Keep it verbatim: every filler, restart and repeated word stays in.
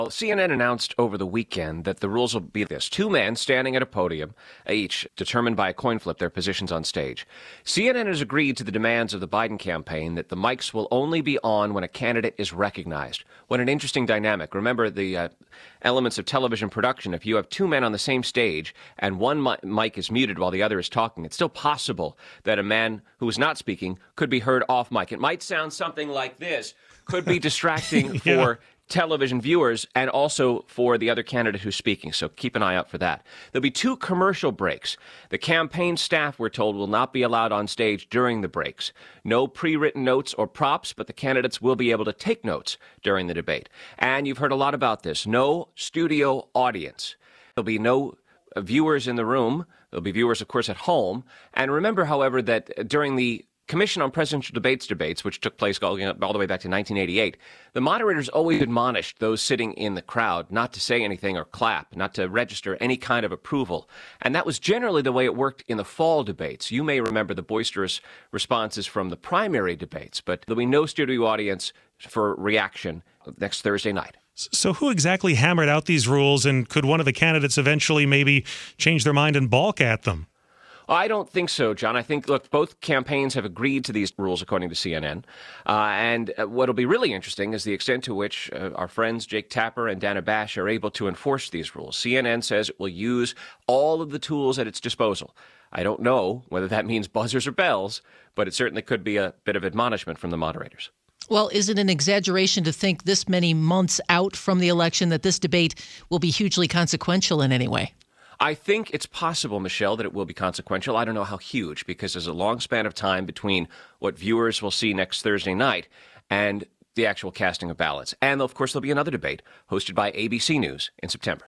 Well, C N N announced over the weekend that the rules will be this. Two men standing at a podium, each determined by a coin flip their positions on stage. C N N has agreed to the demands of the Biden campaign that the mics will only be on when a candidate is recognized. What an interesting dynamic. Remember the uh, elements of television production. If you have two men on the same stage and one mi- mic is muted while the other is talking, it's still possible that a man who is not speaking could be heard off mic. It might sound something like this. Could be distracting yeah. for television viewers and also for the other candidate who's speaking. So keep an eye out for that. There'll be two commercial breaks. The campaign staff, we're told, will not be allowed on stage during the breaks. No pre-written notes or props, but the candidates will be able to take notes during the debate. And you've heard a lot about this. No studio audience. There'll be no viewers in the room. There'll be viewers, of course, at home. And remember, however, that during the Commission on Presidential Debates debates, which took place all, all the way back to nineteen eighty-eight, the moderators always admonished those sitting in the crowd not to say anything or clap, not to register any kind of approval. And that was generally the way it worked in the fall debates. You may remember the boisterous responses from the primary debates, but there'll be no studio audience for reaction next Thursday night. So who exactly hammered out these rules, and could one of the candidates eventually maybe change their mind and balk at them? I don't think so, John. I think, look, both campaigns have agreed to these rules, according to C N N. Uh, and uh, what'll be really interesting is the extent to which uh, our friends Jake Tapper and Dana Bash are able to enforce these rules. C N N says it will use all of the tools at its disposal. I don't know whether that means buzzers or bells, but it certainly could be a bit of admonishment from the moderators. Well, is it an exaggeration to think this many months out from the election that this debate will be hugely consequential in any way? I think it's possible, Michelle, that it will be consequential. I don't know how huge, because there's a long span of time between what viewers will see next Thursday night and the actual casting of ballots. And, of course, there'll be another debate hosted by A B C News in September.